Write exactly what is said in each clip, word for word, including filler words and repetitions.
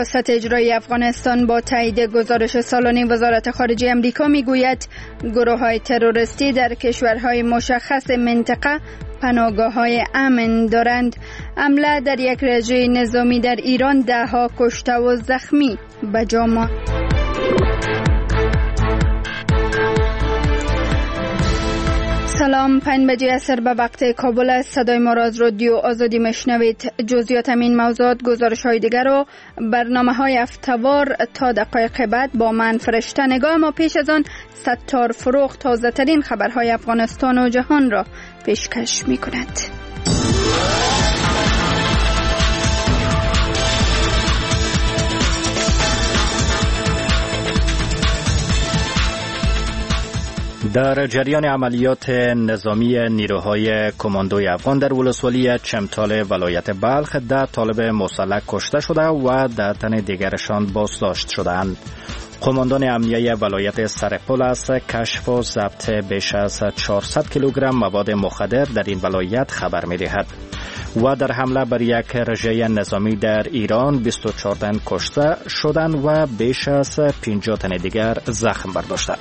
ریاست اجرایی افغانستان با تایید گزارش سالانه وزارت خارجه آمریکا میگوید گروه‌های تروریستی در کشورهای مشخص منطقه پناهگاه‌های امن دارند. حمله در یک رژه نظامی در ایران ده‌ها کشته و زخمی به جا ماند. سلام، پنج بجه عصر به وقت کابل است. صدای ما را از رادیو آزادی میشنوید. جزئیات این موضوعات، گزارش های دیگر و برنامه های افتوار تا دقایق بعد با من فرشته نگاه. ما پیش از آن ستار فروغ تازه ترین خبرهای افغانستان و جهان را پیشکش می کند. در جریان عملیات نظامی نیروهای کماندوی افغان در ولسوالی چمتال ولایت بلخ ده طالب مسلح کشته شده و ده تن دیگرشان بازداشت شدند. قماندان امنیه ولایت سرپل از کشف و ضبط بیش از چهارصد کیلوگرم مواد مخدر در این ولایت خبر می‌دهد. و در حمله بر یک رژه نظامی در ایران بیست و چهار تن کشته شدند و بیش از پنجاه تن دیگر زخم برداشتند.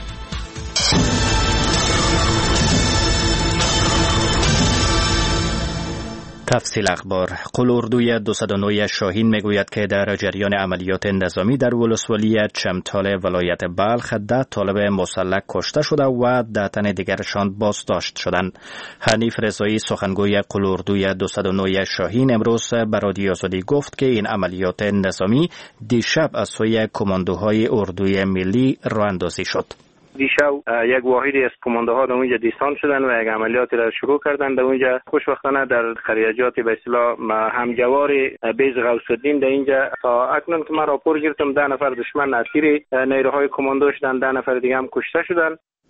تفصیل اخبار. قلاردوی دویست و نه شاهین میگوید که در جریان عملیات نظامی در ولسوالی چمتال ولایت بلخ ده طالب مسلح کشته شده و ده تن دیگرشان بازداشت شدند. حنیف رضایی سخنگوی قلاردوی دویست و نه شاهین امروز به رادیو آزادی گفت که این عملیات نظامی دیشب از سوی کماندوهای اردوی ملی راه اندازی شد. دیشب یک واحدی از کماندوها در اونجا دیسان شدن و یک عملیاتی را شروع کردن در اونجا. خوشبختانه در خریجات به اصطلاح همجوار بیز غوث‌الدین در اینجا تا اکنون که من راپور گرفتم ده نفر دشمن اسیر نیروهای کماندو شدن، ده نفر دیگه هم کشته شدن.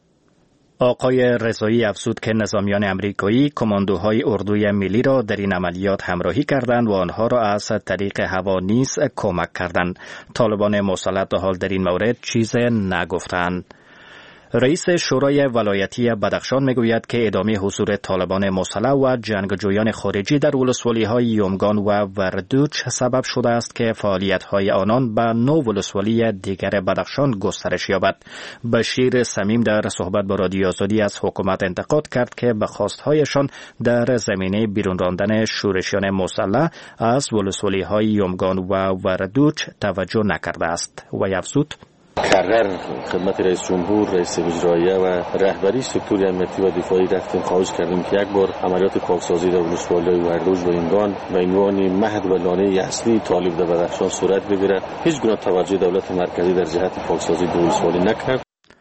آقای رضایی افزود که نظامیان امریکایی کماندوهای اردوی ملی را در این عملیات همراهی کردند و آنها را از طریق هوا نیز کمک کردند. طالبان مسلح تا حال در این مورد چیز نگفتند. رئیس شورای ولایتی بدخشان میگوید که ادامه حضور طالبان مسلح و جنگجویان خارجی در ولسوالی‌های یومگان و وردوچ سبب شده است که فعالیت‌های آنان به نو ولسوالی دیگر بدخشان گسترش یابد. بشیر صمیم در صحبت با رادیو آزادی از حکومت انتقاد کرد که به خواست‌هایشان در زمینه بیرون راندن شورشیان مسلح از ولسوالی‌های یومگان و وردوچ توجه نکرده است و افزود کرر خدمت رئیس جمهور، رئیس اجراییه و رهبری سکتور امنیتی و دفاعی رفتیم خواهش کردیم که یک بار عملیات پاکسازی در ولسوالی وردوج و اینگان به عنوان مهد و لانه اصلی طالب در بدخشان صورت بگیرد. هیچ گونه توجه دولت مرکزی در جهت پاکسازی در ولسوالی نکرد.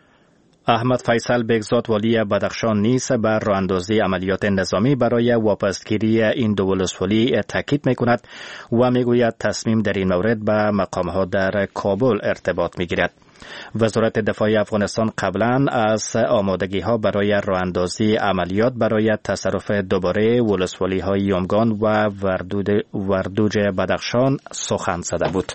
احمد فیصل بگزاد والی بدخشان نیز بر راهاندازی عملیات نظامی برای واپسگیری این دو ولسوالی تاکید می‌کند و میگوید تصمیم در این مورد به مقام‌ها در کابل ارتباط می‌گیرد. وزارت دفاع افغانستان قبلا از آمادگی‌ها برای راهاندازی عملیات برای تصرف دوباره ولسوالی‌های یومگان و وردوج بدخشان سخن زده بود.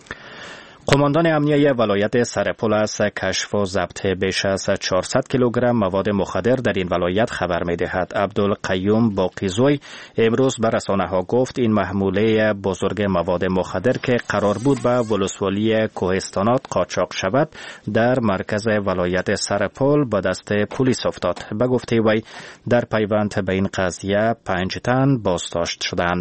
قماندان امنیه ولایت سرپل از کشف و ضبط بیش از چهارصد کیلوگرم مواد مخدر در این ولایت خبر می‌دهد. عبدالقیوم باقیزوی امروز به رسانه‌ها گفت این محموله بزرگ مواد مخدر که قرار بود به ولسوالی کوهستانات قاچاق شود در مرکز ولایت سرپل به دست پلیس افتاد. به گفته وی در پیوند به این قضیه پنج تن بازداشت شدند.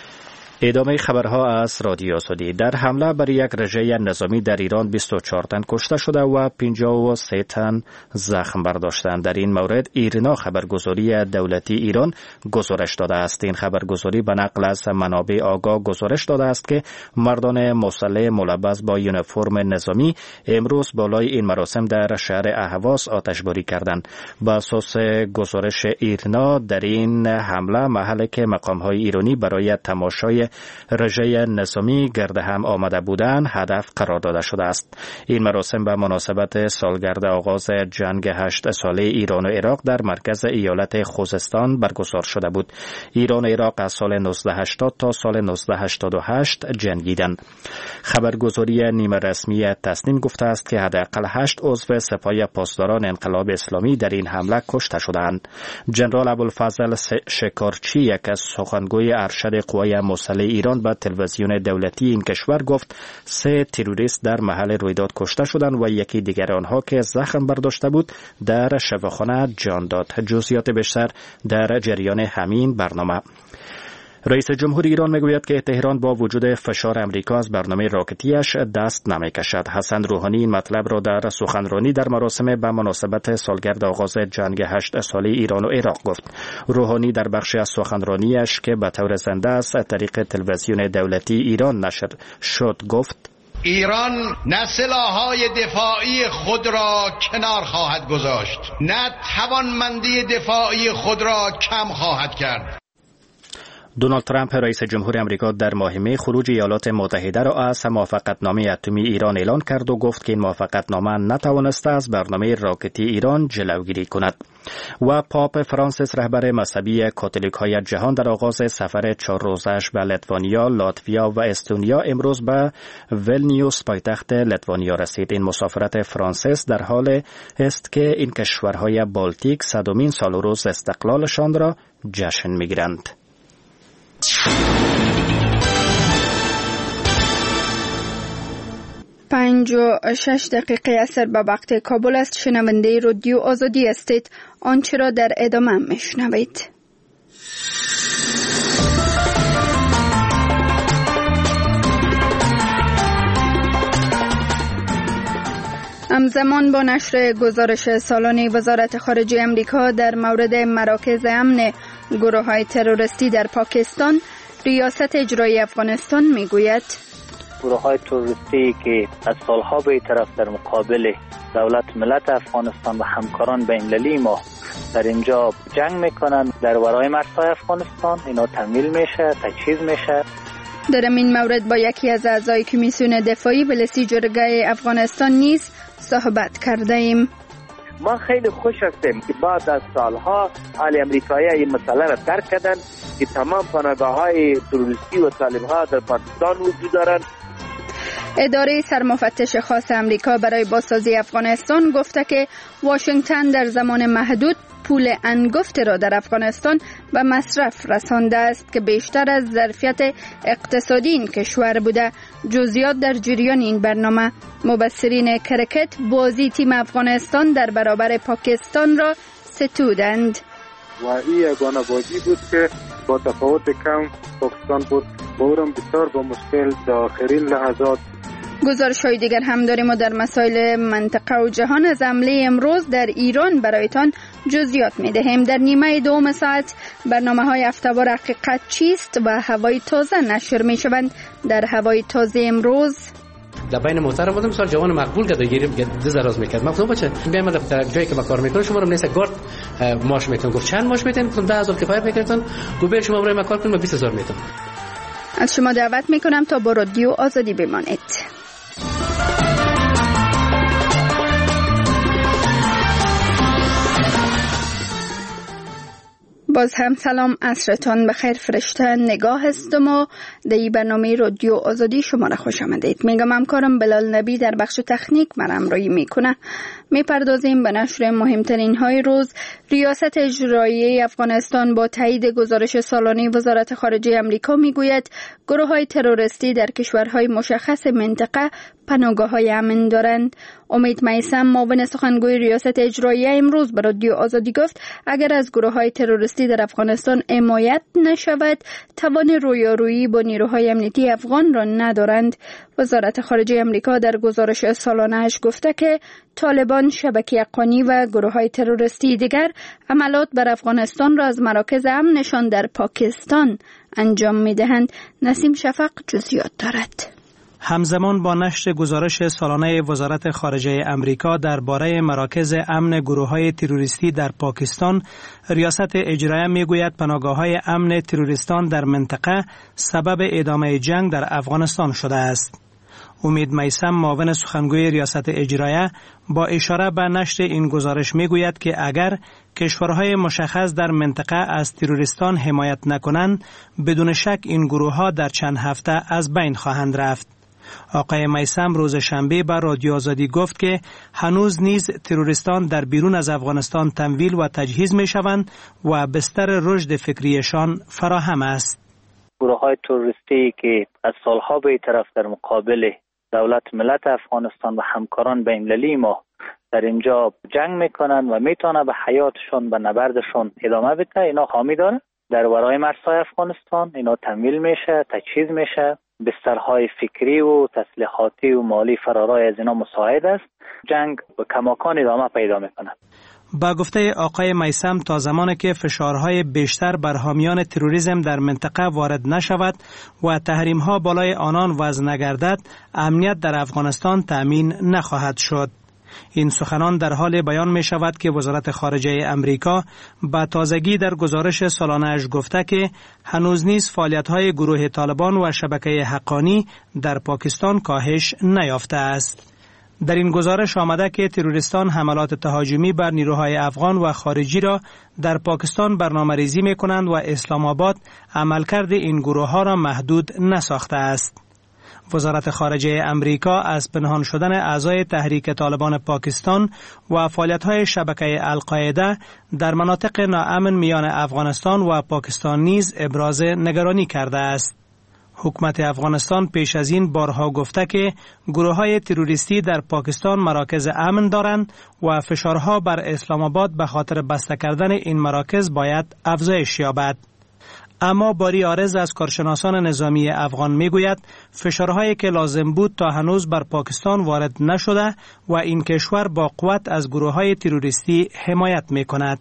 ادامه خبرها از رادیو آزادی. در حمله بر یک رژه نظامی در ایران بیست و چهار تن کشته شده و پنجاه و سه تن زخم برداشتند. در این مورد ایرنا خبرگزاری دولتی ایران گزارش داده است. این خبرگزاری به نقل از منابع آگاه گزارش داده است که مردان مسلح ملبس با یونیفرم نظامی امروز بالای این مراسم در شهر اهواز آتشباری کردند. بر اساس گزارش ایرنا در این حمله محلی که مقام‌های ایرانی برای تماشای رژه نظامی گرد هم آمده بودند هدف قرار داده شده است. این مراسم به مناسبت سالگرد آغاز جنگ هشت ساله ایران و عراق در مرکز ایالت خوزستان برگزار شده بود. ایران و عراق از سال نوزده هشتاد تا سال نوزده هشتاد و هشت جنگیدند. خبرگزاری نیمه رسمی تسنیم گفته است که حداقل هشت عضو سپاه پاسداران انقلاب اسلامی در این حمله کشته شدند. ژنرال ابوالفضل شکارچی یک از سخنگوی ارشد قوای مسلحه مسئله ایران به تلویزیون دولتی این کشور گفت سه تروریست در محل رویداد کشته شدند و یکی دیگر آنها که زخم برداشته بود در شفاخانه جان داد. جزئیات بیشتر در جریان همین برنامه. رئیس جمهور ایران میگوید که تهران با وجود فشار امریکا از برنامه راکتیش دست نمیکشد. حسن روحانی این مطلب را در سخنرانی در مراسم به مناسبت سالگرد آغاز جنگ هشت ساله ایران و عراق گفت. روحانی در بخشی از سخنرانیش که به طور زنده از طریق تلویزیون دولتی ایران نشر شد گفت: ایران نه سلاح‌های دفاعی خود را کنار خواهد گذاشت، نه توانمندی دفاعی خود را کم خواهد کرد. دونالد ترامپ رئیس جمهور امریکا در ماه می خروج ایالات متحده را از موافقتنامه اتمی ایران اعلان کرد و گفت که این موافقتنامه نتوانسته از برنامه راکتی ایران جلوگیری کند. و پاپ فرانسیس رهبر مذهبی کاتولیک‌های جهان در آغاز سفر چهار روزه‌اش به لیتوانیا، لاتویا و استونیا امروز به ولنیوس پایتخت لیتوانیا رسید. این مسافرت فرانسیس در حال است که این کشورهای بالتیک صدمین سال روز استقلالشان را جشن می‌گیرند. پنج و شش دقیقه اثر به وقت کابل است. شنونده رادیو آزادی هستید. آنچه را در ادامه میشنوید. همزمان با نشر گزارش سالانه وزارت خارجه امریکا در مورد مراکز امن گروه‌های تروریستی در پاکستان، ریاست اجرایی افغانستان میگوید گروه‌های تروریستی که از سالها به طرف در مقابل دولت ملت افغانستان و همکاران بین‌المللی ما در اینجا جنگ میکنند، در ورای مرزهای افغانستان اینا تمویل میشه، تجهیز میشه. در این مورد با یکی از اعضای کمیسیون دفاعی بلسی جرگه افغانستان نیز صحبت کرده ایم. ما خیلی خوش هستیم که بعد از سالها اهل امریکایی این مسئله را درک کردند که تمام پناهگاه‌های تروریستی و طالب‌ها در پاکستان وجود دارند. اداره سرمفتش خاص امریکا برای بازسازی افغانستان گفته که واشنگتن در زمان محدود پول انگفت را در افغانستان به مصرف رسانده است که بیشتر از ظرفیت اقتصادی این کشور بوده. جزئیات در جریان این برنامه. مبصرین کرکت بازی تیم افغانستان در برابر پاکستان را ستودند. و این یگانه بازی بود که با تفاوت کم پاکستان بود، با اونم بسیار با مشکل در آخرین لحظات. گزارش‌های دیگر هم داریم و در مسائل منطقه و جهان از حمله امروز در ایران برایتان جزئیات می‌دهیم. در نیمه دوم ساعت برنامه‌های هفته‌وار حقیقت چیست و هوای تازه نشر می‌شوند. در هوای تازه امروز در بین محترم بودم سال جوان مقبول کرده گیریم دو زراز میکرد. گفتم بچه بیام در جایی که با کار میکنم شما رو نیست گارد ماش میتون. گفت چند ماش میتون؟ گفتم ده هزار کفایت میکردن. گفت برای شما برای کار کنیم بیست هزار میتون. از شما دعوت میکنم تا با رادیو آزادی بمانید. باز هم سلام، عصرتان بخیر. فرشته نگاه هستم و در این برنامه رادیو آزادی شما را خوش آمدید. میگم همکارم بلال نبی در بخش تکنیک مرا همراهی میکنه. میپردازیم به نشر مهمترین های روز. ریاست اجرایی افغانستان با تایید گزارش سالانه وزارت خارجه امریکا میگوید گروه های تروریستی در کشورهای مشخص منطقه پناهگاه های امن دارند. امید میثم معاون سخنگوی ریاست اجرایی امروز به رادیو آزادی گفت اگر از گروه های تروریستی در افغانستان حمایت نشود توان رویارویی با نیروهای امنیتی افغان را ندارند. وزارت خارجه امریکا در گزارش سالانه‌اش گفته که طالبان، شبکه حقانی و گروه‌های تروریستی دیگر عملیات بر افغانستان را از مراکز امنشان در پاکستان انجام می‌دهند. نسیم شفق جزئیات دارد. همزمان با نشر گزارش سالانه وزارت خارجه امریکا درباره مراکز امن گروه‌های تروریستی در پاکستان، ریاست اجرایی میگوید پناهگاه‌های امن تروریستان در منطقه سبب ادامه جنگ در افغانستان شده است. امید میثم معاون سخنگوی ریاست اجرایی با اشاره به نشر این گزارش میگوید که اگر کشورهای مشخص در منطقه از تروریستان حمایت نکنند بدون شک این گروه‌ها در چند هفته از بین خواهند رفت. آقای میثم روز شنبه به رادیو آزادی گفت که هنوز نیز تروریستان در بیرون از افغانستان تمویل و تجهیز می شوند و بستر رشد فکریشان فراهم است. گروه های تروریستی که از سالها به طرف در مقابل دولت ملت افغانستان و همکاران بین‌المللی ما در اینجا جنگ میکنن و میتونه به حیاتشون و نبردشون ادامه بده، اینا حامی داره. در ورای مرزهای افغانستان اینا تمویل میشه، تجهیز میشه، بسترهای فکری و تسلیحاتی و مالی فرارای از اینا مساعد است. جنگ به کماکان ادامه پیدا میکنه. با گفته آقای میثم تا زمانی که فشارهای بیشتر بر حامیان تروریسم در منطقه وارد نشود و تحریم‌ها بالای آنان وضع نگردد، امنیت در افغانستان تأمین نخواهد شد. این سخنان در حال بیان می شود که وزارت خارجه امریکا با تازگی در گزارش سالانه‌اش گفته که هنوز نیز فعالیت‌های گروه طالبان و شبکه حقانی در پاکستان کاهش نیافته است. در این گزارش آمده که تروریستان حملات تهاجمی بر نیروهای افغان و خارجی را در پاکستان برنامه‌ریزی می‌کنند و اسلام آباد عملکرد این گروه‌ها را محدود نساخته است. وزارت خارجه امریکا از پنهان شدن اعضای تحریک طالبان پاکستان و فعالیت‌های شبکه القاعده در مناطق ناامن میان افغانستان و پاکستان نیز ابراز نگرانی کرده است. حکومت افغانستان پیش از این بارها گفته که گروه‌های تروریستی در پاکستان مراکز امن دارند و فشارها بر اسلام آباد به خاطر بسته کردن این مراکز باید افزایش یابد. اما باری عارض از کارشناسان نظامی افغان میگوید فشارهایی که لازم بود تا هنوز بر پاکستان وارد نشده و این کشور با قوت از گروه‌های تروریستی حمایت میکند.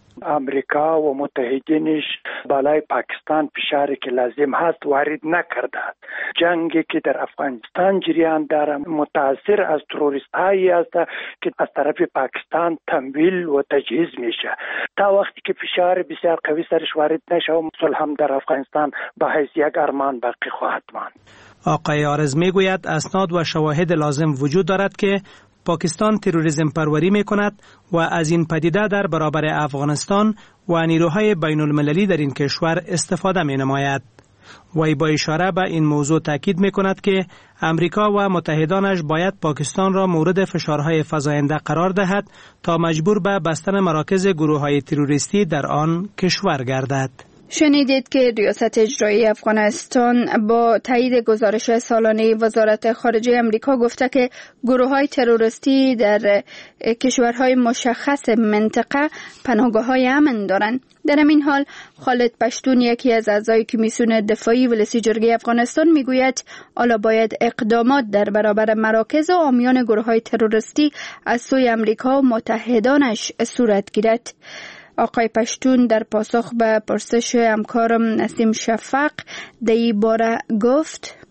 امریکا و متحدینش بالای پاکستان فشاری که لازم هست وارد نکردند. جنگی که در افغانستان جریان دارد متاثر از تروریست هایی است که از طرف پاکستان تمویل و تجهیز میشه. تا وقتی که فشار بسیار قوی سرش وارد نشه صلح هم در افغانستان به حیث یک ارمان باقی خواهد ماند. آقای عارض میگوید اسناد و شواهد لازم وجود دارد که پاکستان تروریسم پروری می کند و از این پدیده در برابر افغانستان و نیروهای بین المللی در این کشور استفاده می نماید. وی با اشاره به این موضوع تاکید می کند که امریکا و متحدانش باید پاکستان را مورد فشارهای فزاینده قرار دهد تا مجبور به بستن مراکز گروههای تروریستی در آن کشور گردد. شنیدید که ریاست اجرایی افغانستان با تایید گزارش سالانه وزارت خارجه امریکا گفته که گروه‌های تروریستی در کشورهای مشخص منطقه پناهگاه‌های امن دارند. در همین حال خالد پشتون یکی از اعضای کمیسیون دفاعی ولسی جرگه افغانستان میگوید حالا باید اقدامات در برابر مراکز و حامیان گروه‌های تروریستی از سوی امریکا و متحدانش صورت گیرد. آقای پشتون در پاسخ به پرسش همکارم نسیم شفق در این باره گفت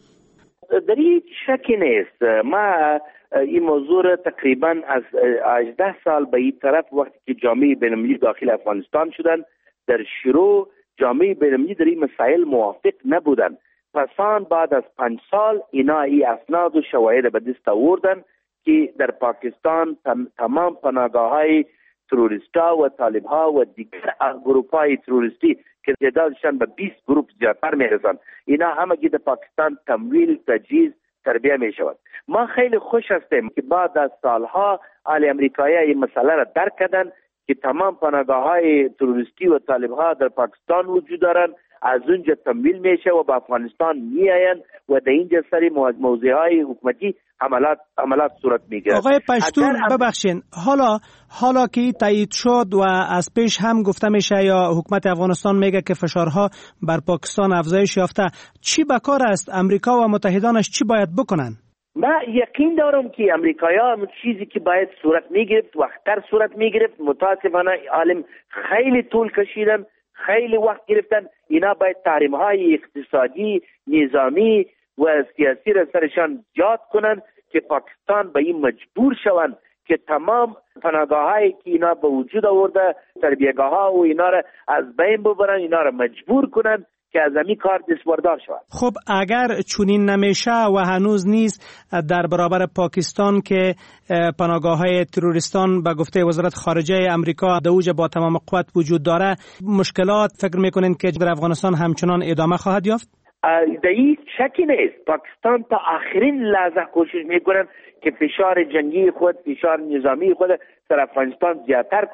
در این شکی نیست. ما این موضوع را تقریبا از هجده سال به این طرف وقتی که جامعه بین‌المللی داخل افغانستان شدن در شروع جامعه بین‌المللی در این مسائل موافق نبودن. پسان بعد از پنج سال اینا این اسناد و شواهد به دست آوردن که در پاکستان تمام پناهگاه‌های تروریستا و طالبها و دیگر گروه‌های تروریستی که تعدادشان به بیست گروه زیادتر میرسند اینا همگی در پاکستان تمویل، تجهیز، تربیه می شود. ما خیلی خوش هستیم که بعد از سالها اهل امریکایی این مسئله را درک کردن که تمام پناهگاه‌های تروریستی و طالبها در پاکستان وجود دارند، از اونجا تمویل میشه و به افغانستان میآیند و در اینجا سری موضوعهای حکومتی عملات عملات صورت میگیرد. آقای پشتون ببخشین، حالا حالا که تایید شد و از پیش هم گفته میشه یا حکومت افغانستان میگه که فشارها بر پاکستان افزایش یافته، چی به کار است؟ امریکا و متحدانش چی باید بکنن؟ من یقین دارم که امریکایی‌ها چیزی که باید صورت میگرفت وقتتر صورت میگرفت. متاسفانه عالم خیلی طول کشیدن، خیلی وقت گرفتن. اینا باید تحریم‌های اقتصادی، نظامی و سیاسی را سرشان زیاد کنن که پاکستان به این مجبور شوند که تمام پناهگاه‌هایی که اینا به وجود آورده، تربیه‌گاه‌ها و اینا را از بین ببرن، اینا را مجبور کنن که از همین کار دستبردار شود. خب اگر چنین نمیشه و هنوز نیست در برابر پاکستان که پناهگاه‌های تروریستان به گفته وزارت خارجه امریکا در اوج با تمام قوت وجود داره، مشکلات فکر میکنین که در افغانستان همچنان ادامه خواهد یافت؟ در این شکی نیست. پاکستان تا آخرین لحظه کوشش میکنن که فشار جنگی خود، فشار نظامی خود در افغانستان زیادتر کنن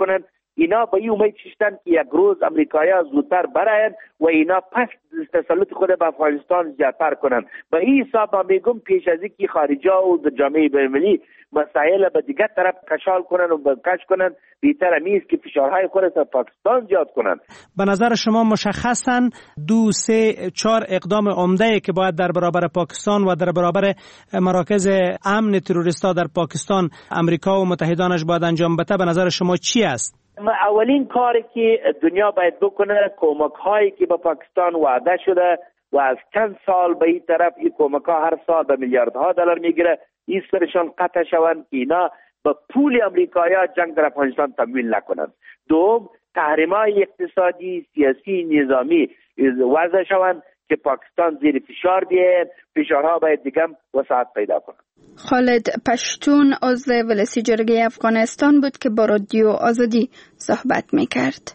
اینا به این امید شدن که یک روز امریکایی‌ها زودتر براین و اینا پس تسلط خود به افغانستان زیادتر کنند. به این حساب ما میگم پیش از اینکه خارجا و جامعه بین‌المللی مسائل به دیگر طرف کشال کنن و بکش کنن، بهتر است که فشارهای خود را پاکستان زیاد کنن. به نظر شما مشخصاً دو سه چهار اقدام عمده که باید در برابر پاکستان و در برابر مراکز امن تروریستا در پاکستان امریکا و متحدانش باید انجام بده، به نظر شما چی است؟ اولین کاری که دنیا باید بکنه کمک هایی که به پاکستان وعده شده و از چند سال به این طرف این کمک ها هر سال به میلیاردها دلار میگیره، این سرشان قطع شوند که اینا به پول امریکایی ها جنگ در افغانستان تمویل نکنند. دوم، تحریم‌های اقتصادی، سیاسی، نظامی وضع شوند که پاکستان زیر فشار بیاید، فشارها باید دیگه وسعت پیدا کنند. خالد پشتون عضو ولسی جرگه افغانستان بود که با رادیو آزادی صحبت میکرد.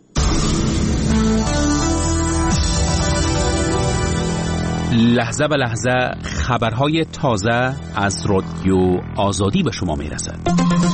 لحظه به لحظه خبرهای تازه از رادیو آزادی به شما میرسد.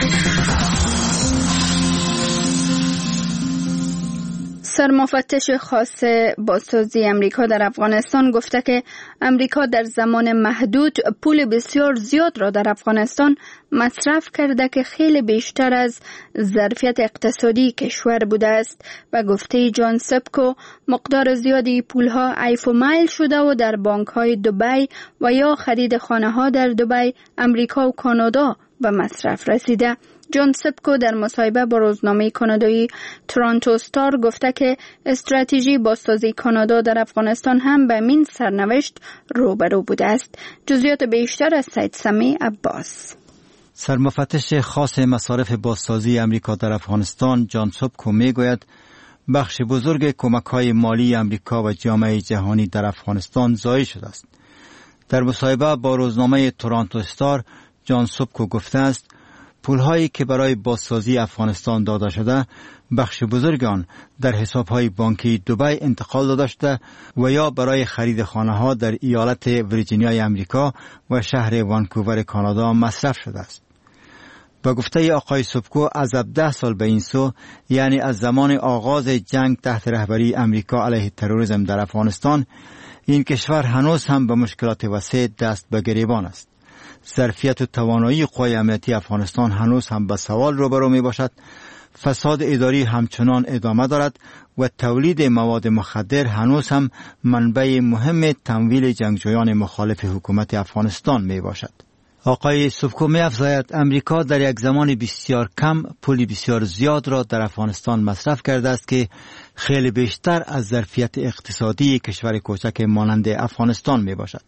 سرمفتش خاص بازسازی امریکا در افغانستان گفته که امریکا در زمان محدود پول بسیار زیاد را در افغانستان مصرف کرده که خیلی بیشتر از ظرفیت اقتصادی کشور بوده است و گفته جان سپکو مقدار زیادی پولها عیف و میل شده و در بانک‌های دبی و یا خرید خانه‌ها در دبی، امریکا و کانادا به مصرف رسیده. جان سپکو در مصاحبه با روزنامه کانادایی تورنتو استار گفته که استراتژی بازسازی کانادا در افغانستان هم به این سرنوشت روبرو بوده است. جزئیات بیشتر از سید سمی عباس. سرمفتش خاص مصارف بازسازی امریکا در افغانستان جان سپکو میگوید بخش بزرگ کمک‌های مالی امریکا و جامعه جهانی در افغانستان ضایع شده است. در مصاحبه با روزنامه تورنتو استار جان سپکو گفته است پولهایی که برای بازسازی افغانستان داده شده بخش بزرگ آن در حسابهای بانکی دبی انتقال داده شده و یا برای خرید خانه‌ها در ایالت ویرجینیای امریکا و شهر وانکوور کانادا مصرف شده است. با گفته آقای سپکو از هفده سال به این سو، یعنی از زمان آغاز جنگ تحت رهبری امریکا علیه تروریسم در افغانستان، این کشور هنوز هم به مشکلات وسیع دست به گریبان است. ظرفیت و توانایی قوای امنیتی افغانستان هنوز هم به سوال روبرو می باشد. فساد اداری همچنان ادامه دارد و تولید مواد مخدر هنوز هم منبع مهم تمویل جنگجویان مخالف حکومت افغانستان می باشد. آقای سپکو می افزاید امریکا در یک زمان بسیار کم پول بسیار زیاد را در افغانستان مصرف کرده است که خیلی بیشتر از ظرفیت اقتصادی کشور کوچک مانند افغانستان می باشد.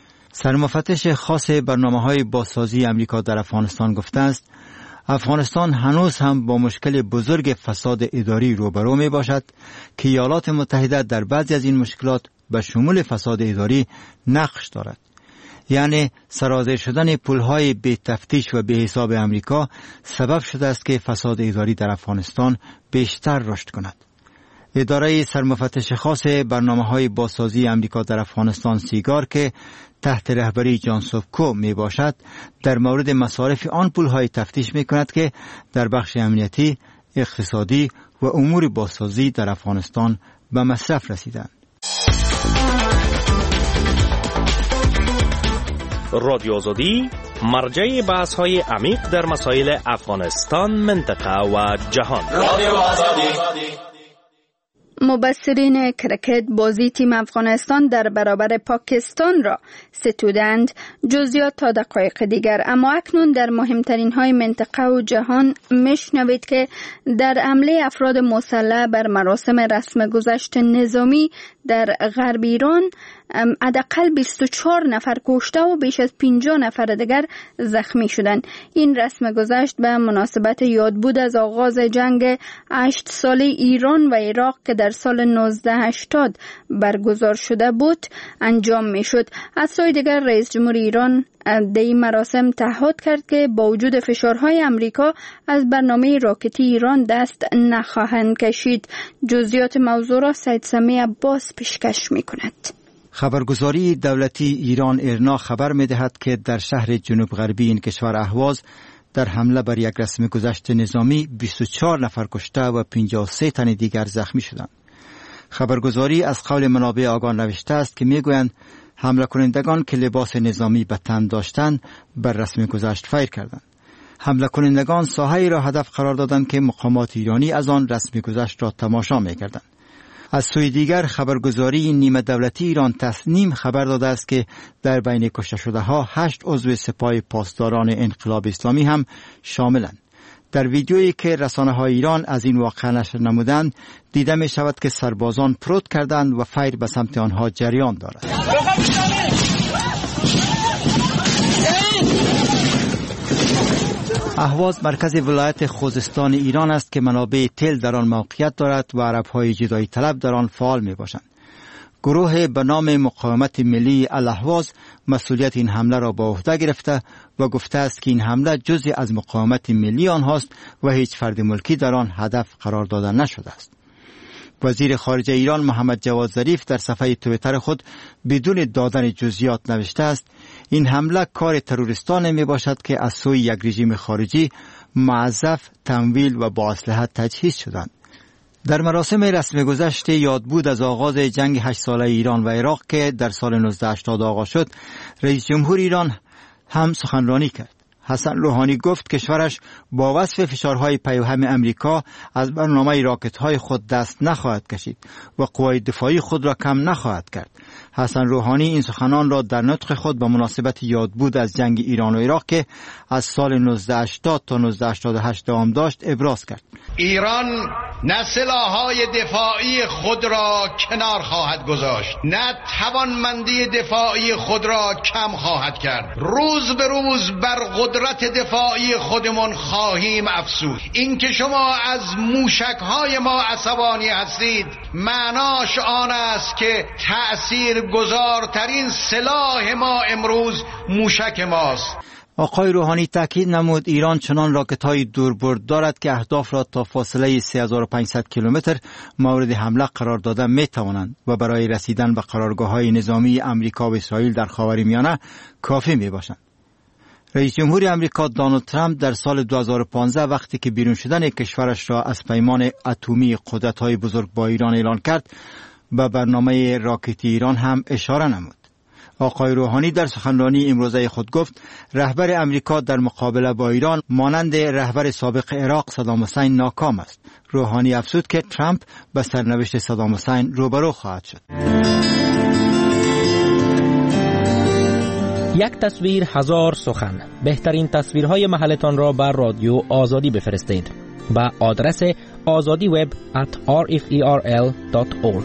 سرمفتش خاص برنامه‌های بازسازی امریکا در افغانستان گفته است افغانستان هنوز هم با مشکل بزرگ فساد اداری روبرو می باشد که ایالات متحده در بعضی از این مشکلات به شمول فساد اداری نقش دارد. یعنی سرازیر شدن پولهای بی تفتیش و بی حساب امریکا سبب شده است که فساد اداری در افغانستان بیشتر رشد کند. اداره سرمفتش خاص برنامه‌های بازسازی امریکا در افغانستان سیگار که تحت رهبری جان سپکو می باشد در مورد مصارف آن پول‌های تفتیش می کند که در بخش امنیتی، اقتصادی و امور بازسازی در افغانستان به مصرف رسیدند. رادیو آزادی مرجع بحث‌های عمیق در مسائل افغانستان، منطقه و جهان. رادیو آزادی. مبصرین کرکت بازی تیم افغانستان در برابر پاکستان را ستودند. جزئیات تا دقایق دیگر. اما اکنون در مهمترین های منطقه و جهان میشنوید که در حمله افراد مسلح بر مراسم رسم گذشت نظامی در غرب ایران حداقل بیست و چهار نفر کشته و بیش از پنجاه نفر دیگر زخمی شدند. این رسم گذشت به مناسبت یادبود از آغاز جنگ هشت ساله ایران و عراق که در سال نوزده هشتاد برگزار شده بود انجام می شد. از سوی دیگر رئیس جمهور ایران در این مراسم تعهد کرد که با وجود فشارهای امریکا از برنامه راکتی ایران دست نخواهند کشید. جزئیات موضوع را سید سمی عباس پیشکش می کند. خبرگزاری دولتی ایران ایرنا خبر می دهد که در شهر جنوب غربی این کشور اهواز در حمله بر یک رسم گذشت نظامی بیست و چهار نفر کشته و پنجاه و سه تن دیگر زخمی شدند. خبرگزاری از قول منابع آگاه نوشته است که میگویند حمله کنندگان که لباس نظامی به تن داشتند بر رسم گذشت فیر کردند. حمله کنندگان ساحه‌ای را هدف قرار دادند که مقامات ایرانی از آن رسم گذشت را تماشا می‌کردند. از سوی دیگر خبرگزاری نیمه دولتی ایران تسنیم خبر داده است که در بین کشته شده ها هشت عضو سپاه پاسداران انقلاب اسلامی هم شاملند. در ویدیویی که رسانه های ایران از این واقعه نشر نمودند دیده می شود که سربازان پروت کردند و فیر به سمت آنها جریان دارد. اهواز مرکز ولایت خوزستان ایران است که منابع تیل در آن موقعیت دارد و عرب‌های جدایی طلب در آن فعال می باشند. گروه به نام مقاومت ملی الاهواز مسئولیت این حمله را به عهده گرفته و گفته است که این حمله جزئی از مقاومت ملی آنهاست و هیچ فرد ملکی در آن هدف قرار داده نشده است. وزیر خارجه ایران محمد جواد ظریف در صفحه توییتر خود بدون دادن جزئیات نوشته است این حمله کار تروریستان می باشد که از سوی یک رژیم خارجی معذف، تمویل و با اسلحه تجهیز شدند. در مراسم رسم گذشت یادبود از آغاز جنگ هشت ساله ایران و عراق که در سال نوزده هشتاد آغاز شد، رئیس جمهور ایران هم سخنرانی کرد. حسن روحانی گفت کشورش با وصف فشارهای پیوهم امریکا از برنامه راکت‌های خود دست نخواهد کشید و قوای دفاعی خود را کم نخواهد کرد. حسن روحانی این سخنان را در نطق خود به مناسبت یادبود از جنگ ایران و عراق که از سال نوزده هشتاد تا نوزده هشتاد و هشت دوام داشت ابراز کرد. ایران نه سلاح‌های دفاعی خود را کنار خواهد گذاشت، نه توانمندی دفاعی خود را کم خواهد کرد. روز به روز بر قدرت دفاعی خودمون خواهیم افزود. این که شما از موشک‌های ما عصبانی هستید معناش آن است که تأثیر گذارترین سلاح ما امروز موشک ماست. آقای روحانی تاکید نمود ایران چنان راکت‌های دوربرد دارد که اهداف را تا فاصله سه هزار و پانصد کیلومتر مورد حمله قرار داده می‌توانند و برای رسیدن به قرارگاه‌های نظامی آمریکا و اسرائیل در خاورمیانه کافی می‌باشند. رئیس جمهور آمریکا دونالد ترامپ در سال دو هزار و پانزده وقتی که بیرون شدن کشورش را از پیمان اتمی قدرت‌های بزرگ با ایران اعلان کرد، به برنامه راکتی ایران هم اشاره نمود. آقای روحانی در سخنرانی امروزه خود گفت رهبر امریکا در مقابله با ایران مانند رهبر سابق عراق صدام حسین ناکام است. روحانی افزود که ترامپ به سرنوشت صدام حسین روبرو خواهد شد. یک تصویر هزار سخن. بهترین تصویرهای محلتان را بر رادیو آزادی بفرستید با آدرس آزادی وب ات آر اف ای آر ال دات اورگ.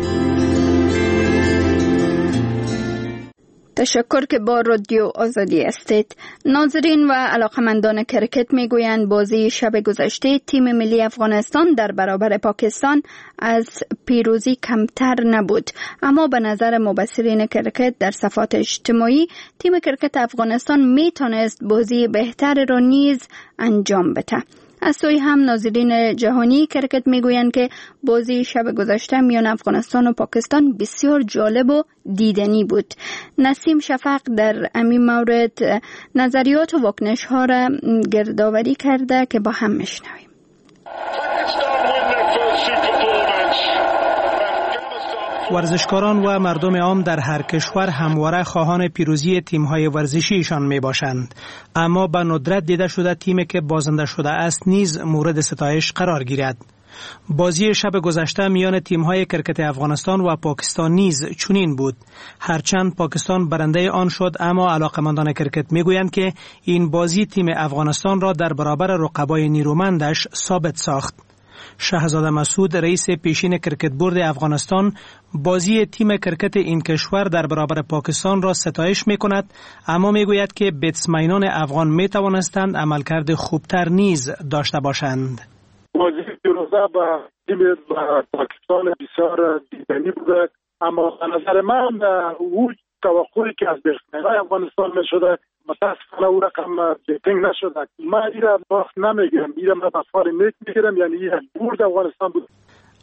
تشکر که با رادیو آزادی هستید. ناظرین و علاقمندان کرکت میگویند بازی شب گذشته تیم ملی افغانستان در برابر پاکستان از پیروزی کمتر نبود، اما به نظر مبصرین کرکت در صفحات اجتماعی تیم کرکت افغانستان میتونست بازی بهتر را نیز انجام بده. از سوی هم ناظرین جهانی کرکت میگویند که بازی شب گذشته میان افغانستان و پاکستان بسیار جالب و دیدنی بود. نسیم شفق در همین مورد نظریات و واکنش ها را گردآوری کرده که با هم میشنویم. ورزشکاران و مردم عام در هر کشور همواره خواهان پیروزی تیم‌های ورزشیشان میباشند، اما به ندرت دیده شده تیمی که بازنده شده است نیز مورد ستایش قرار گیرد. بازی شب گذشته میان تیم‌های کرکت افغانستان و پاکستان نیز چنین بود. هرچند پاکستان برنده آن شد، اما علاقمندان کرکت میگویند که این بازی تیم افغانستان را در برابر رقبای نیرومندش ثابت ساخت. شهزاده مسعود رئیس پیشین کرکت بورد افغانستان بازی تیم کرکت این کشور در برابر پاکستان را ستایش می کند، اما می گوید که بتسمینان افغان می توانستند عملکرد خوبتر نیز داشته باشند. بازی دیروزه با تیم پاکستان بسیار دیدنی بود، اما به نظر من او توقعی که از بتسمینان افغانستان می شده متاسفانه او رقم بیتنگ نشده. من ایره باخت نمیگیرم، ایره من بفار نیک میگیرم، یعنی یک برد افغانستان بود.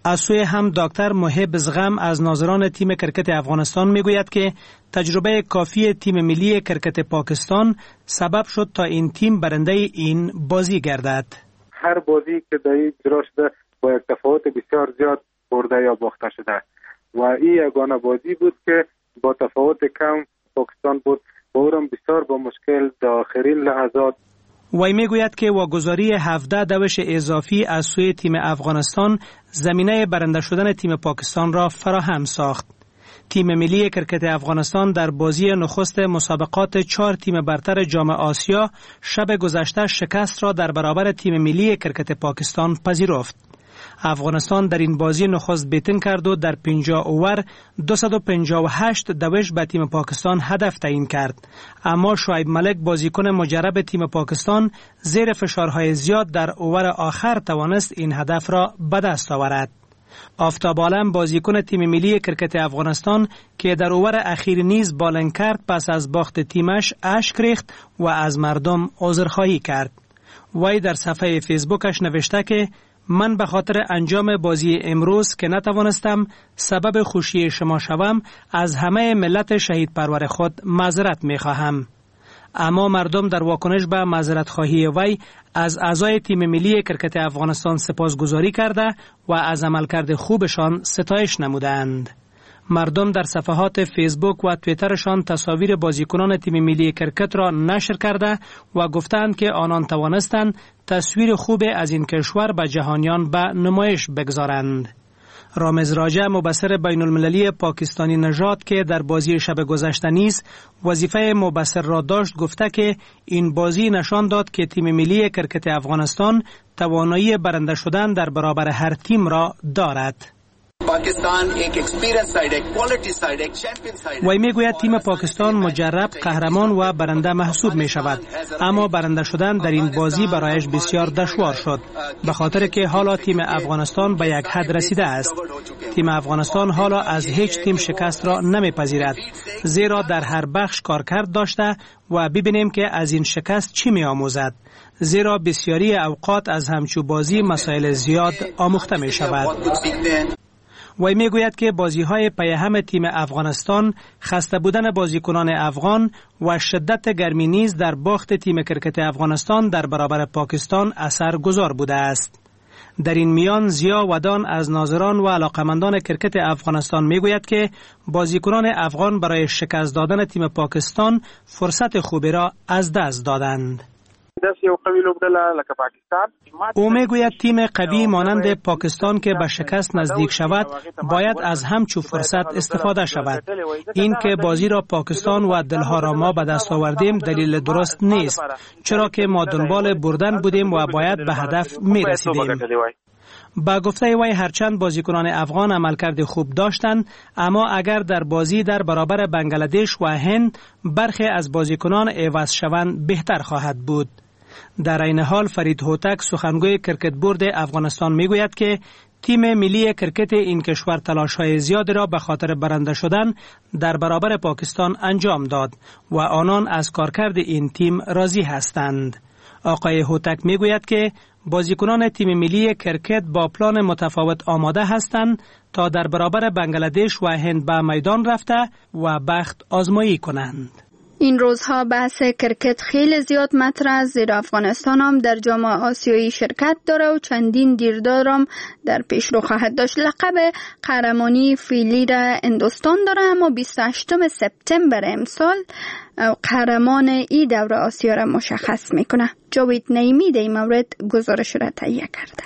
از سوی هم دکتر محب زغم از ناظران تیم کرکت افغانستان میگوید که تجربه کافی تیم ملی کرکت پاکستان سبب شد تا این تیم برنده این بازی گردد. هر بازی که در این اجرا شده با یک تفاوت بسیار زیاد برده یا باخته شده و این یگانه بازی بود که با تفاوت کم پاکستان بود و اونم بسیار با مشکل در آخرین لحظات. وی میگوید که واگذاری هفده دوش اضافی از سوی تیم افغانستان زمینه برنده شدن تیم پاکستان را فراهم ساخت. تیم ملی کرکت افغانستان در بازی نخست مسابقات چهار تیم برتر جام آسیا شب گذشته شکست را در برابر تیم ملی کرکت پاکستان پذیرفت. افغانستان در این بازی نخست بیتن کرد و در پنجاه اوور دویست و پنجاه و هشت دوش به تیم پاکستان هدف تعیین کرد، اما شعیب ملک بازیکن مجرب تیم پاکستان زیر فشارهای زیاد در اوور آخر توانست این هدف را به دست آورد. آفتاب عالم بازیکن تیم ملی کرکت افغانستان که در اوور اخیر نیز بالنگ کرد پس از باخت تیمش اشک ریخت و از مردم عذرخواهی کرد. وی در صفحه فیسبوکش نوشته که من به خاطر انجام بازی امروز که نتوانستم سبب خوشی شما شوم از همه ملت شهید پرور خود معذرت می خواهم. اما مردم در واکنش به معذرت خواهی وی از اعضای تیم ملی کرکت افغانستان سپاسگزاری کرده و از عملکرد خوبشان ستایش نمودند. مردم در صفحات فیسبوک و توییترشان تصاویر بازیکنان تیم ملی کرکت را نشر کرده و گفتند که آنان توانستند تصویر خوب از این کشور به جهانیان به نمایش بگذارند. رامز راجع مبصر بین المللی پاکستانی نژاد که در بازی شب گذشته نیز وظیفه مبصر را داشت گفته که این بازی نشان داد که تیم ملی کرکت افغانستان توانایی برنده شدن در برابر هر تیم را دارد. پاکستان یک اکسپیرینس ساید، یک کوالٹی ساید، یک چمپیون ساید. وی میگوید تیم پاکستان مجرب، قهرمان و برنده محسوب می شود، اما برنده شدن در این بازی برایش بسیار دشوار شد به خاطر که حالا تیم افغانستان به یک حد رسیده است. تیم افغانستان حالا از هیچ تیم شکست را نمیپذیرد، زیرا در هر بخش کارکرد داشته و ببینیم که از این شکست چی می آموزد، زیرا بسیاری اوقات از همچو بازی مسائل زیاد آموخته می شود. وی میگوید که بازی‌های پیهم تیم افغانستان، خسته بودن بازیکنان افغان و شدت گرمی نیز در باخت تیم کرکت افغانستان در برابر پاکستان اثرگذار بوده است. در این میان زیا ودان از ناظران و علاقمندان کرکت افغانستان میگوید که بازیکنان افغان برای شکست دادن تیم پاکستان فرصت خوبی را از دست دادند. او میگوید تیم قوی مانند پاکستان که به شکست نزدیک شود باید از همچو فرصت استفاده شود. این که بازی را پاکستان و دلها را ما به دست آوردیم دلیل درست نیست، چرا که ما دنبال بردن بودیم و باید به هدف می رسیدیم. با گفته وی هرچند بازیکنان افغان عملکرد خوب داشتند، اما اگر در بازی در برابر بنگلادش و هند برخی از بازیکنان عوض شوند بهتر خواهد بود. در این حال فرید هوتک سخنگوی کرکت بورد افغانستان میگوید که تیم ملی کرکت این کشور تلاش‌های زیادی را به خاطر برنده شدن در برابر پاکستان انجام داد و آنان از کارکرد این تیم راضی هستند. آقای هوتک میگوید که بازیکنان تیم ملی کرکت با پلان متفاوت آماده هستند تا در برابر بنگلادش و هند به میدان رفته و بخت آزمایی کنند. این روزها بحث کرکت خیلی زیاد مطرح است، زیرا افغانستان هم در جام آسیایی شرکت داره و چندین دیدار هم در پیش رو خواهد داشت. لقب قهرمانی فعلی را هندوستان داره، اما بیست و هشتم سپتامبر امسال قهرمان ای دوره آسیا را مشخص میکنه. جاوید نعیمی در این مورد گزارش را تهیه کرده.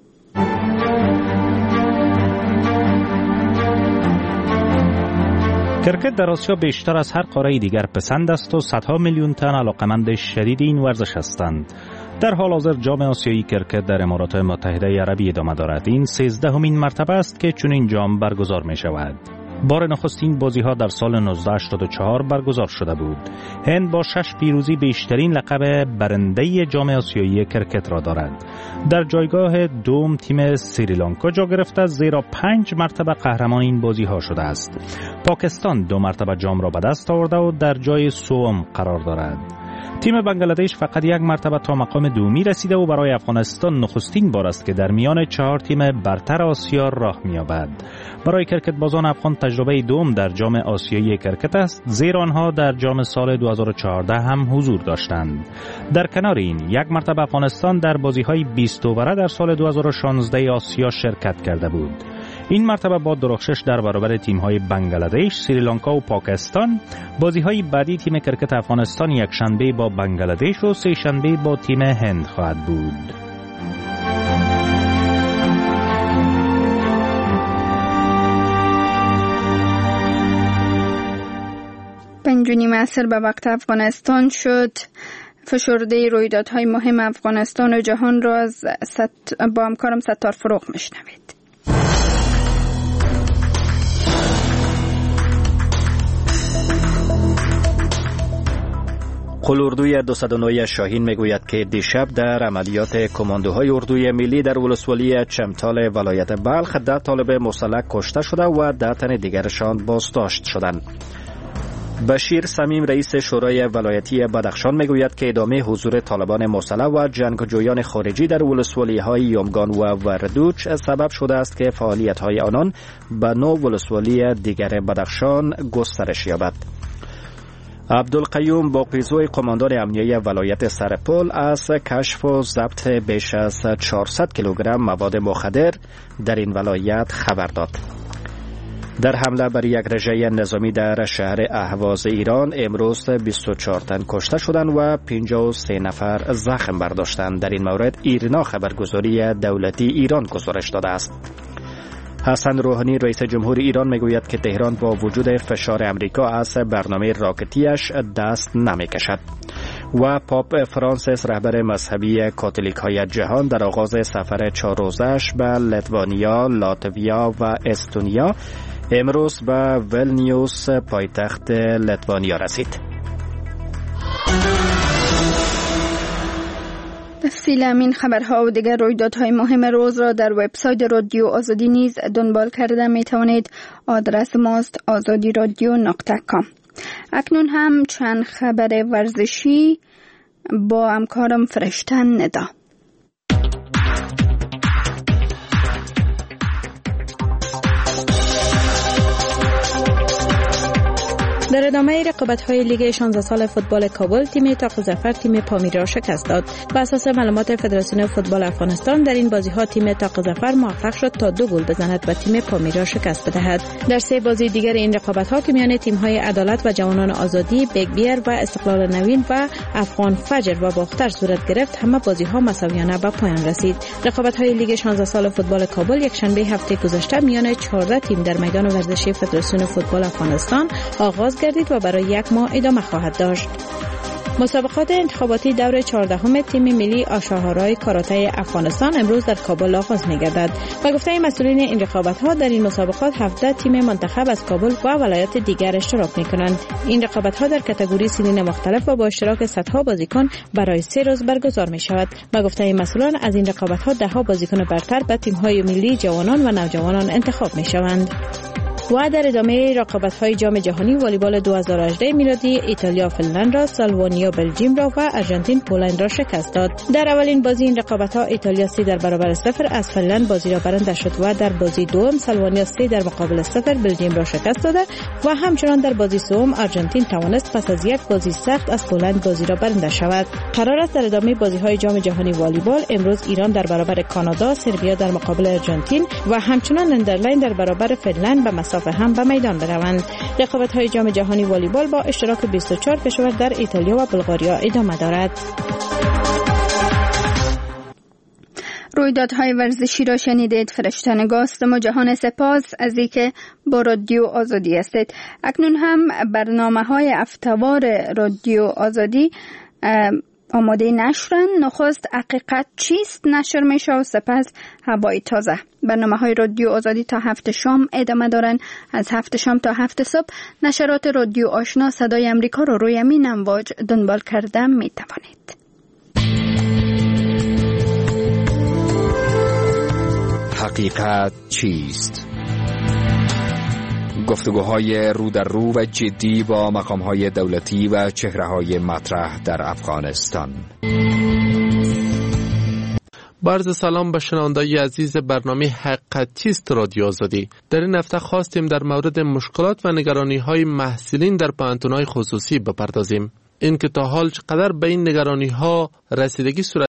کرکت در آسیا بیشتر از هر قاره دیگر پسند است و صدها میلیون تن علاقمند شدید این ورزش هستند. در حال حاضر جام آسیایی کرکت در امارات متحده عربی ادامه دارد. این سیزدهمین مرتبه است که چنین جام برگزار می شود. بار نخستین بازی ها در سال نوزده هشتاد و چهار برگزار شده بود. هند با شش پیروزی بیشترین لقب برنده جام آسیایی کرکت را دارد. در جایگاه دوم تیم سریلانکا جا گرفته، زیرا پنج مرتبه قهرمان این بازی ها شده است. پاکستان دو مرتبه جام را به دست آورده و در جای سوم قرار دارد. تیم بنگلادش فقط یک مرتبه تا مقام دومی رسیده و برای افغانستان نخستین بار است که در میان چهار تیم برتر آسیا راه می‌یابد. برای کرکت بازان افغان تجربه دوم در جام آسیایی کرکت است، زیرا آنها در جام سال دو هزار و چهارده هم حضور داشتند. در کنار این، یک مرتبه افغانستان در بازی‌های بیست اووره در سال دو هزار و شانزده آسیا شرکت کرده بود. این مرتبه با درخشش در برابر تیم‌های بنگلادش، سریلانکا و پاکستان، بازی‌های بعدی تیم کرکت افغانستان یک شنبه با بنگلادش و سه شنبه با تیم هند خواهد بود. پنجونی معصر به وقت افغانستان شد. فشرده رویدادهای مهم افغانستان و جهان را از ست... با همکارم ستار فروغ میشنوید. قلاردوی دویست و نه شاهین میگوید که دیشب در عملیات کماندوهای اردوی ملی در ولسوالی چمتال ولایت بلخ ده طالب مسلح کشته شده و ده تن دیگرشان بازداشت شدند. بشیر صمیم رئیس شورای ولایتی بدخشان میگوید که ادامه حضور طالبان مسلح و جنگجویان خارجی در ولسوالی‌های یومگان و وردوچ سبب شده است که فعالیت‌های آنان به نو ولسوالی دیگر بدخشان گسترش یابد. عبدالقیوم باقیزوی قماندان امنیه ولایت سرپل از کشف و ضبط بیش از چهارصد کیلوگرم مواد مخدر در این ولایت خبر داد. در حمله بر یک رژه نظامی در شهر اهواز ایران امروز بیست و چهار تن کشته شدند و پنجاه و سه نفر زخم برداشتند. در این مورد ایرنا خبرگزاری دولتی ایران گزارش داده است. حسن روحانی رئیس جمهور ایران میگوید که تهران با وجود فشار امریکا از برنامه راکتیش دست نمیکشد. و پاپ فرانسیس رهبر مذهبی کاتولیک های جهان در آغاز سفر چهار روزه‌اش به لیتوانیا، لاتویا و استونیا امروز به ولنیوس پایتخت لیتوانیا رسید. تفصیل همین خبرها و دیگر رویدادهای مهم روز را در وبسایت رادیو آزادی نیز دنبال کرده می توانید. آدرس ماست آزادی رادیو نقطه کام. اکنون هم چند خبر ورزشی با همکارم فرشتن ندا. در ادامه رقابت‌های لیگ شانزده سال فوتبال کابل، تیم طاق ظفر تیم پامیر را شکست داد. بر اساس معلومات فدراسیون فوتبال افغانستان، در این بازی‌ها تیم طاق ظفر موفق شد تا دو گل بزند و تیم پامیر را شکست بدهد. در سه بازی دیگر این رقابت‌ها که میان تیم‌های عدالت و جوانان آزادی، بیگ بیر و استقلال نوین و افغان فجر و باختر صورت گرفت، همه بازی‌ها مساویانه به پایان رسید. رقابت‌های لیگ شانزده سال فوتبال کابل یک شنبه هفته گذشته میان چهارده تیم در میدان ورزشی فدراسیون فوتبال افغانستان آغاز گردید و برای یک ماه ادامه خواهد داشت. مسابقات انتخاباتی دور چهاردهم تیم ملی آشاهارای کاراته افغانستان امروز در کابل آغاز می‌گردد. با گفته مسئولین این رقابت‌ها، در این مسابقات هفده تیم منتخب از کابل و ولایات دیگر اشتراک می‌کنند. این رقابت‌ها در کاتگوری سنین مختلف و با اشتراک صدها بازیکن برای سه روز برگزار می‌شود. با گفته مسئولان، از این رقابت‌ها ده‌ها بازیکن برتر به تیم‌های ملی جوانان و نوجوانان انتخاب می‌شوند. و در ادامه رقابت‌های جام جهانی والیبال دو هزار و هجده میلادی، ایتالیا فنلند را، سلوونیا بلژیم را و آرژانتین پولند را شکست داد. در اولین بازی این رقابت‌ها ایتالیا سه در برابر صفر از فنلند بازی را برنده شد و در بازی دوم سلوونیا سه در مقابل صفر بلژیم را شکست داده و همچنان در بازی سوم آرژانتین توانست پس از یک بازی سخت از پولند بازی را برنده شود. قرار است در ادامه بازی‌های جام جهانی والیبال امروز ایران در برابر کانادا، سربیا در مقابل آرژانتین و همچنان نندرلند در برابر فنلند به مسافه هم به میدان بروند. رقابت‌های جام جهانی والیبال با اشتراک بیست و چهار کشور در ایتالیا و بلغاریا ادامه دارد. رویدادهای ورزشی را شنیدید. فرشته نگاستم و جهان سپاس از اینکه با رادیو آزادی هستید. اکنون هم برنامه‌های هفته‌وار رادیو آزادی آماده نشرن. نخست حقیقت چیست نشر میشه و سپس هوای تازه. برنامه های رادیو آزادی تا هفت شام ادامه دارن. از هفت شام تا هفت صبح نشرات رادیو آشنا صدای امریکا رو روی همین امواج دنبال کرده می توانید. حقیقت چیست؟ گفتگوهای رو در رو و جدی با مقامهای دولتی و چهره‌های مطرح در افغانستان. برز سلام به شنوندگان عزیز برنامه حقیقت چیست رادیو آزادی. در این هفته خواستیم در مورد مشکلات و نگرانی‌های محصلین در پوهنتون‌های خصوصی بپردازیم. این که تا حال چقدر به این نگرانی‌ها رسیدگی صورت